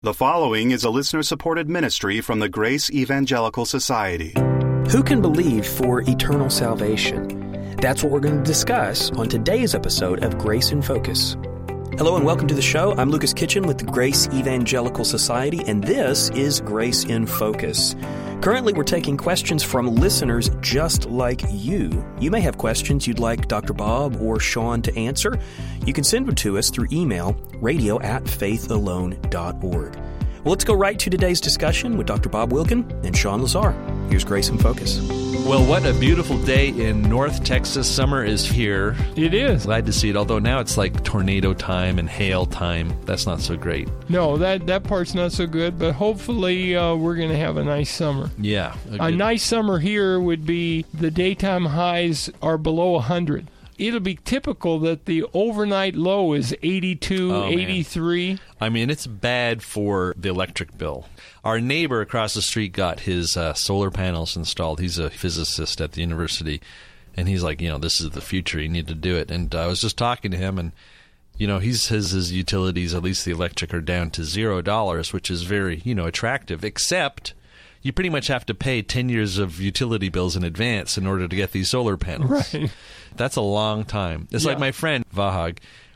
The following is a listener-supported ministry from the Grace Evangelical Society. Who can believe for eternal salvation? That's what we're going to discuss on today's episode of Grace in Focus. Hello and welcome to the show. I'm Lucas Kitchen with the Grace Evangelical Society, and this is Grace in Focus. Currently, we're taking questions from listeners just like you. You may have questions you'd like Dr. Bob or Sean to answer. You can send them to us through email, radio@faithalone.org. Well, let's go right to today's discussion with Dr. Bob Wilkin and Sean Lazar. Here's Grace in Focus. Well, what a beautiful day in North Texas. Summer is here. It is. Glad to see it, although now it's like tornado time and hail time. That's not so great. No, that part's not so good, but hopefully we're going to have a nice summer. Yeah. A nice summer here would be the daytime highs are below 100. It'll be typical that the overnight low is 82, 83. I mean, it's bad for the electric bill. Our neighbor across the street got his solar panels installed. He's a physicist at the university, and he's like, this is the future. You need to do it. And I was just talking to him, and, he says his utilities, at least the electric, are down to $0, which is very, attractive, except you pretty much have to pay 10 years of utility bills in advance in order to get these solar panels. Right. That's a long time. It's like my friend Vahag.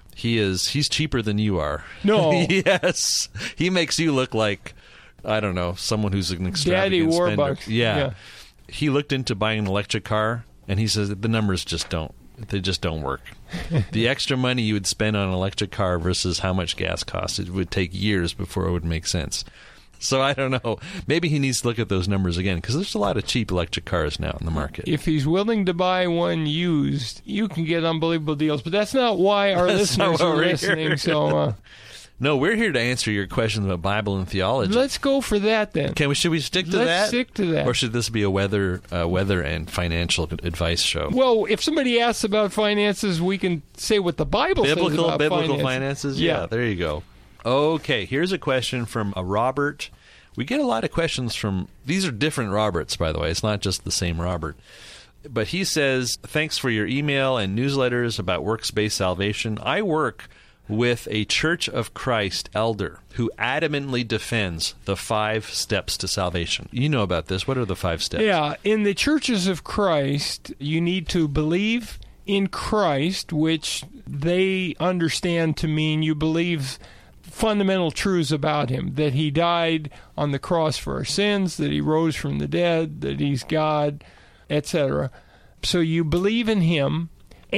He's cheaper than you are. No. Yes. He makes you look like, I don't know, someone who's an extravagant Daddy spender. Warbucks. Yeah. He looked into buying an electric car, and he says that the numbers just don't work. The extra money you would spend on an electric car versus how much gas costs, it would take years before it would make sense. So I don't know. Maybe he needs to look at those numbers again, because there's a lot of cheap electric cars now in the market. If he's willing to buy one used, you can get unbelievable deals. But that's not why our listeners are listening. So, no, we're here to answer your questions about Bible and theology. Let's go for that then. Should we stick to that? Let's stick to that. Or should this be a weather and financial advice show? Well, if somebody asks about finances, we can say what the Bible says about biblical finances? Yeah, there you go. Okay, here's a question from a Robert. We get a lot of questions from, these are different Roberts, by the way. It's not just the same Robert. But he says, thanks for your email and newsletters about works-based salvation. I work with a Church of Christ elder who adamantly defends the 5 steps to salvation. You know about this. What are the 5 steps? Yeah, in the Churches of Christ, you need to believe in Christ, which they understand to mean you believe fundamental truths about him, that he died on the cross for our sins, that he rose from the dead, that he's God, etc. So you believe in him,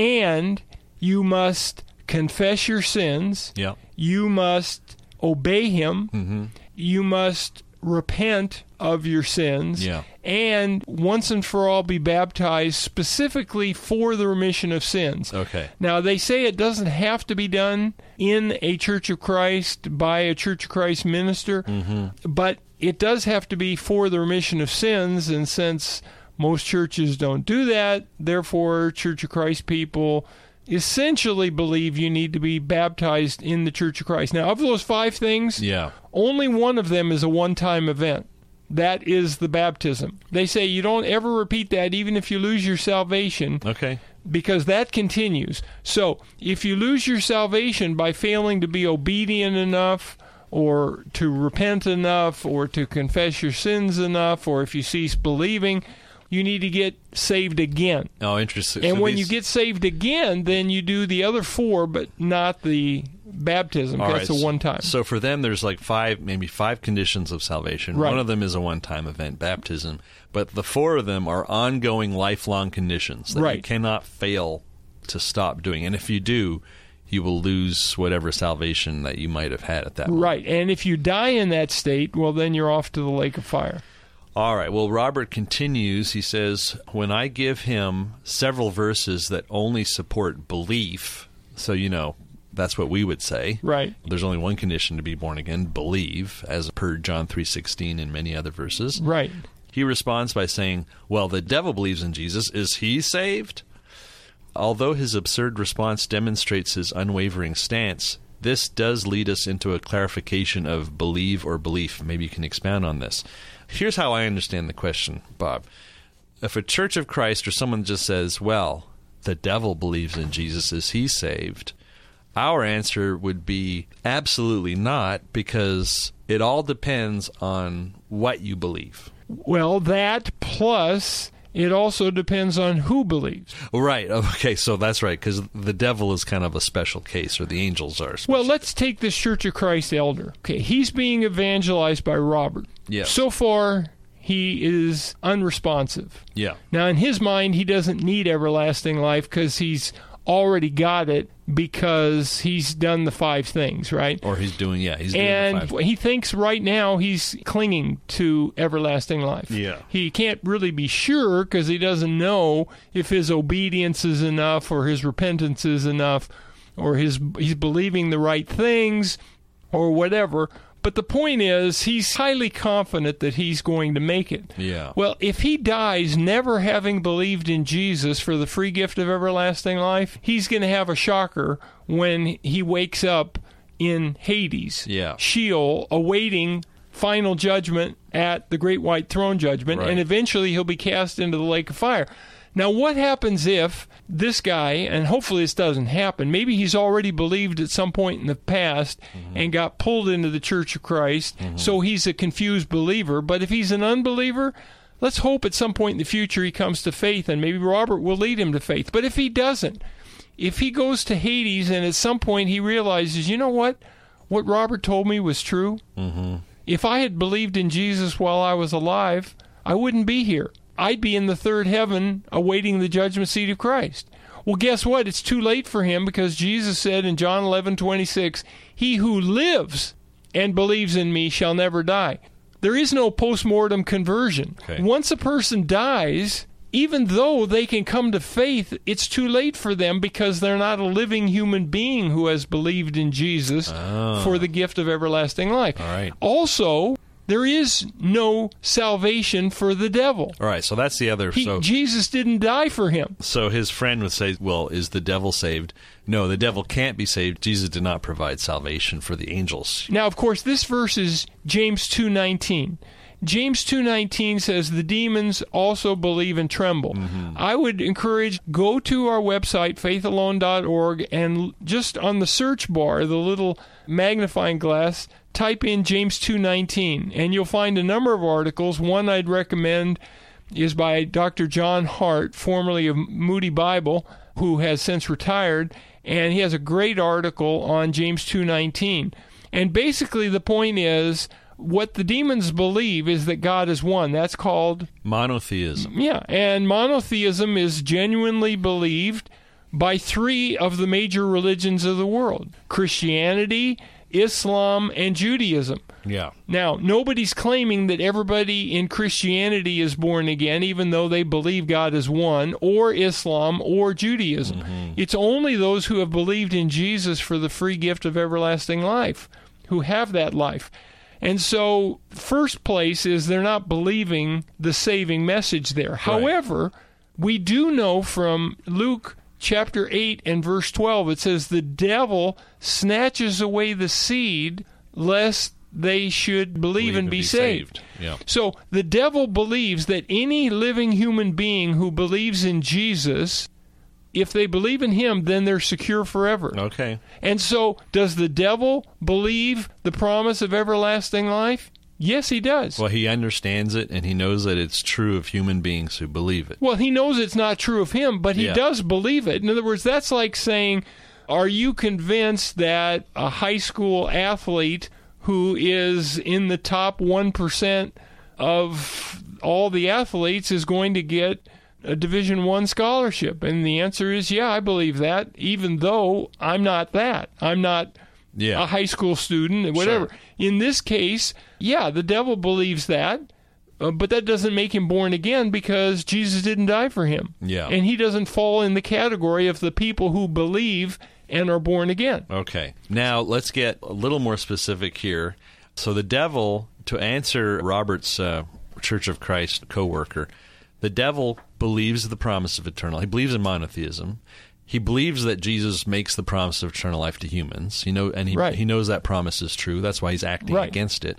and you must confess your sins. Yeah. You must obey him. Mm-hmm. You must repent of your sins. Yeah. And once and for all be baptized specifically for the remission of sins. Okay. Now, they say it doesn't have to be done in a Church of Christ by a Church of Christ minister, but it does have to be for the remission of sins, and since most churches don't do that, therefore Church of Christ people essentially believe you need to be baptized in the Church of Christ. Now, of those 5 things, only one of them is a one-time event. That is the baptism. They say you don't ever repeat that even if you lose your salvation. Okay. Because that continues. So, if you lose your salvation by failing to be obedient enough, or to repent enough, or to confess your sins enough, or if you cease believing, you need to get saved again. Oh, interesting. And so when you get saved again, then you do the other 4, but not the baptism. That's a one-time. So for them, there's like 5 conditions of salvation. Right. One of them is a one-time event, baptism. But the 4 of them are ongoing, lifelong conditions that you cannot fail to stop doing. And if you do, you will lose whatever salvation that you might have had at that moment. Right. And if you die in that state, well, then you're off to the lake of fire. All right. Well, Robert continues. He says, when I give him several verses that only support belief, so that's what we would say. Right. There's only one condition to be born again, believe, as per John 3:16 and many other verses. Right. He responds by saying, well, the devil believes in Jesus. Is he saved? Although his absurd response demonstrates his unwavering stance, this does lead us into a clarification of believe or belief. Maybe you can expound on this. Here's how I understand the question, Bob. If a Church of Christ or someone just says, well, the devil believes in Jesus, is he saved? Our answer would be absolutely not, because It all depends on what you believe. Well, that plus it also depends on who believes. Right. Okay, so that's right, because the devil is kind of a special case, or the angels are. Well, let's take this Church of Christ elder. Okay, he's being evangelized by Robert. Yes. So far, he is unresponsive. Yeah. Now, in his mind, he doesn't need everlasting life because he's already got it because he's done the 5 things, right? Or he's doing the 5 And he thinks right now he's clinging to everlasting life. Yeah. He can't really be sure because he doesn't know if his obedience is enough or his repentance is enough or he's believing the right things or whatever. But the point is, he's highly confident that he's going to make it. Yeah. Well, if he dies never having believed in Jesus for the free gift of everlasting life, he's going to have a shocker when he wakes up in Hades, Sheol, awaiting final judgment at the Great White Throne Judgment, and eventually he'll be cast into the lake of fire. Now, what happens if this guy, and hopefully this doesn't happen, maybe he's already believed at some point in the past and got pulled into the Church of Christ, so he's a confused believer. But if he's an unbeliever, let's hope at some point in the future he comes to faith, and maybe Robert will lead him to faith. But if he doesn't, if he goes to Hades and at some point he realizes, you know what Robert told me was true? If I had believed in Jesus while I was alive, I wouldn't be here. I'd be in the third heaven awaiting the judgment seat of Christ. Well, guess what? It's too late for him because Jesus said in John 11:26, "He who lives and believes in me shall never die." There is no post-mortem conversion. Okay. Once a person dies, even though they can come to faith, it's too late for them because they're not a living human being who has believed in Jesus for the gift of everlasting life. All right. Also, there is no salvation for the devil. All right, so that's the other... Jesus didn't die for him. So his friend would say, well, is the devil saved? No, the devil can't be saved. Jesus did not provide salvation for the angels. Now, of course, this verse is James 2:19. James 2:19 says the demons also believe and tremble. I would encourage, go to our website, faithalone.org, and just on the search bar, the little magnifying glass, type in James 2:19, and you'll find a number of articles. One I'd recommend is by Dr. John Hart, formerly of Moody Bible, who has since retired, and he has a great article on James 2:19. And basically the point is, what the demons believe is that God is one. That's called monotheism. Yeah, and monotheism is genuinely believed by 3 of the major religions of the world: Christianity, Islam, and Judaism. Yeah. Now, nobody's claiming that everybody in Christianity is born again, even though they believe God is one, or Islam, or Judaism. It's only those who have believed in Jesus for the free gift of everlasting life who have that life. And so, first place is they're not believing the saving message there. Right. However, we do know from Luke chapter 8 and verse 12, it says, the devil snatches away the seed lest they should believe and be saved. Yeah. So the devil believes that any living human being who believes in Jesus, if they believe in him, then they're secure forever. Okay. And so, does the devil believe the promise of everlasting life? Yes, he does. Well, he understands it, and he knows that it's true of human beings who believe it. Well, he knows it's not true of him, but he does believe it. In other words, that's like saying, are you convinced that a high school athlete who is in the top 1% of all the athletes is going to get a Division I scholarship? And the answer is, yeah, I believe that, even though I'm not that. I'm not a high school student, whatever. Sure. In this case, yeah, the devil believes that, but that doesn't make him born again because Jesus didn't die for him. Yeah. And he doesn't fall in the category of the people who believe and are born again. Okay. Now, let's get a little more specific here. So the devil, to answer Robert's Church of Christ co-worker, the devil believes the promise of eternal life. He believes in monotheism. He believes that Jesus makes the promise of eternal life to humans. He knows that promise is true. That's why he's acting against it.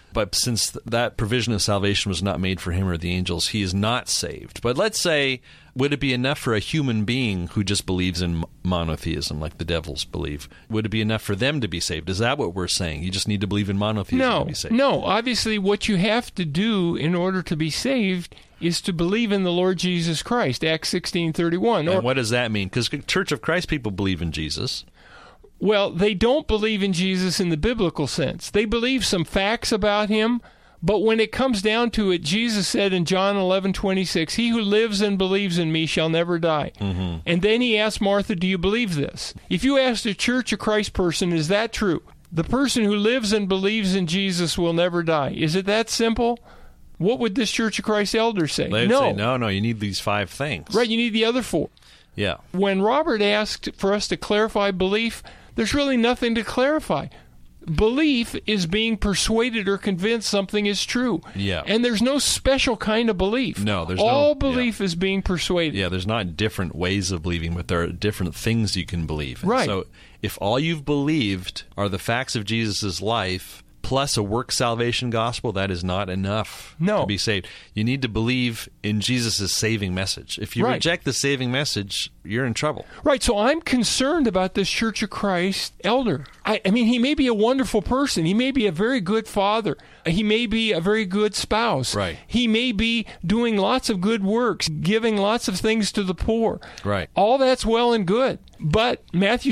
But since that provision of salvation was not made for him or the angels, he is not saved. But let's say, would it be enough for a human being who just believes in monotheism, like the devils believe? Would it be enough for them to be saved? Is that what we're saying? You just need to believe in monotheism to be saved? No. Obviously, what you have to do in order to be saved is to believe in the Lord Jesus Christ, Acts 16:31. And what does that mean? Because Church of Christ people believe in Jesus. Well, they don't believe in Jesus in the biblical sense. They believe some facts about him, but when it comes down to it, Jesus said in John 11:26, "He who lives and believes in me shall never die." Mm-hmm. And then he asked Martha, "Do you believe this?" If you asked a Church of Christ person, is that true? The person who lives and believes in Jesus will never die. Is it that simple? What would this Church of Christ elder say? They'd say, no, you need these 5 things. Right, you need the other 4. Yeah. When Robert asked for us to clarify belief, there's really nothing to clarify. Belief is being persuaded or convinced something is true. Yeah. And there's no special kind of belief. No, there's all belief is being persuaded. Yeah, there's not different ways of believing, but there are different things you can believe. And right. So if all you've believed are the facts of Jesus' life plus a work salvation gospel, that is not enough to be saved. You need to believe in Jesus' saving message. If you reject the saving message, you're in trouble. Right, so I'm concerned about this Church of Christ elder. I mean, he may be a wonderful person. He may be a very good father. He may be a very good spouse. Right. He may be doing lots of good works, giving lots of things to the poor. Right. All that's well and good. But Matthew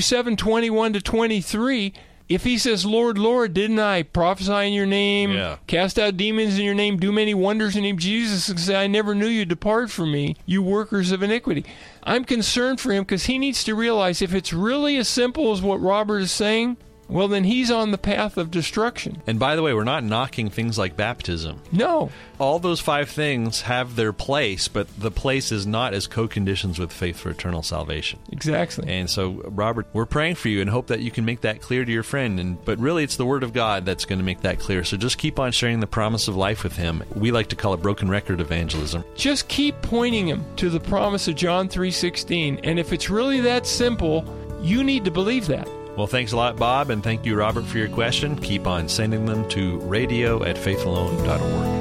7:21-23, if he says, "Lord, Lord, didn't I prophesy in your name, cast out demons in your name, do many wonders in your name?" Jesus will say, "I never knew you, depart from me, you workers of iniquity." I'm concerned for him because he needs to realize if it's really as simple as what Robert is saying, well, then he's on the path of destruction. And by the way, we're not knocking things like baptism. No. All those 5 things have their place, but the place is not as co-conditions with faith for eternal salvation. Exactly. And so, Robert, we're praying for you and hope that you can make that clear to your friend. But really, it's the Word of God that's going to make that clear. So just keep on sharing the promise of life with him. We like to call it broken record evangelism. Just keep pointing him to the promise of John 3:16. And if it's really that simple, you need to believe that. Well, thanks a lot, Bob, and thank you, Robert, for your question. Keep on sending them to radio@faithalone.org.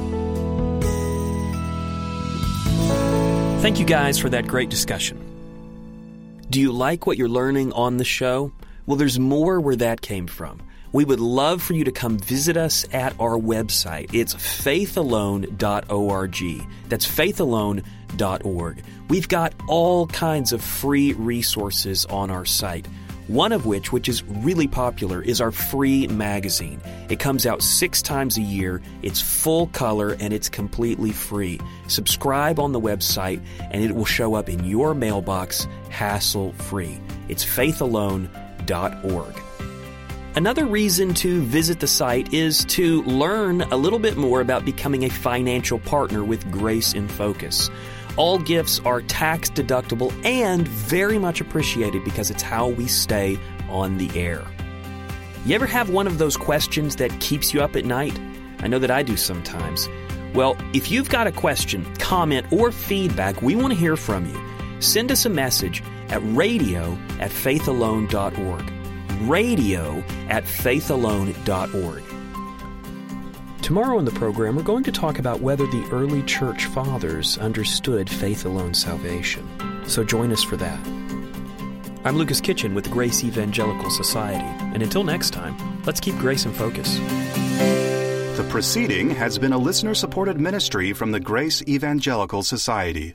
Thank you guys for that great discussion. Do you like what you're learning on the show? Well, there's more where that came from. We would love for you to come visit us at our website. It's faithalone.org. That's faithalone.org. We've got all kinds of free resources on our site. One of which is really popular, is our free magazine. It comes out 6 times a year, it's full color, and it's completely free. Subscribe on the website, and it will show up in your mailbox hassle-free. It's faithalone.org. Another reason to visit the site is to learn a little bit more about becoming a financial partner with Grace in Focus. All gifts are tax deductible and very much appreciated because it's how we stay on the air. You ever have one of those questions that keeps you up at night? I know that I do sometimes. Well, if you've got a question, comment, or feedback, we want to hear from you. Send us a message at radio@faithalone.org. radio@faithalone.org. Tomorrow in the program, we're going to talk about whether the early church fathers understood faith alone salvation. So join us for that. I'm Lucas Kitchen with the Grace Evangelical Society. And until next time, let's keep Grace in focus. The proceeding has been a listener-supported ministry from the Grace Evangelical Society.